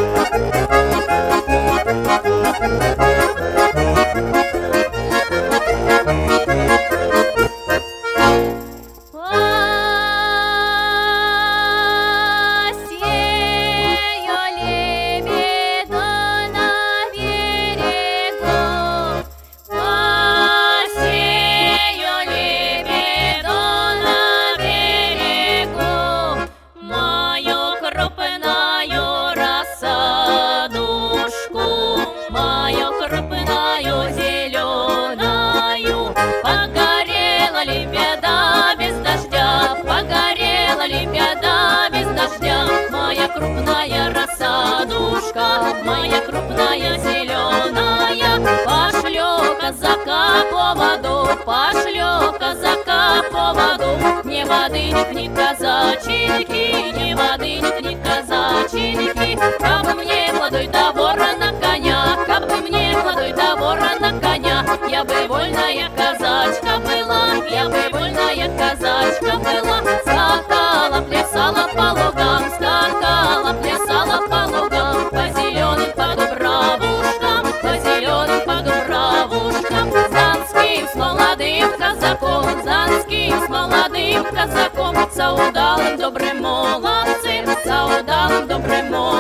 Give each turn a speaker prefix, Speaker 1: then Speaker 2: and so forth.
Speaker 1: Крупная рассадушка, моя крупная зеленая, пошлю казака по воду, пошлю казака по воду. Ни водынек, ни казаченьки, ни водынек, ни казаченьки. Как бы мне молодой да вора на коня, как бы мне молодой да вора на коня, я бы вольная казачка была, я бы вольная казачка была. Скакала, плясала по лугам, скакала, плясала по лугам, по зеленым, по дубравушкам, по зеленым, по дубравушкам. Занским с молодым казаком, занским с молодым казаком, за удалым добрым молодцем, за удалым добрым молодцем.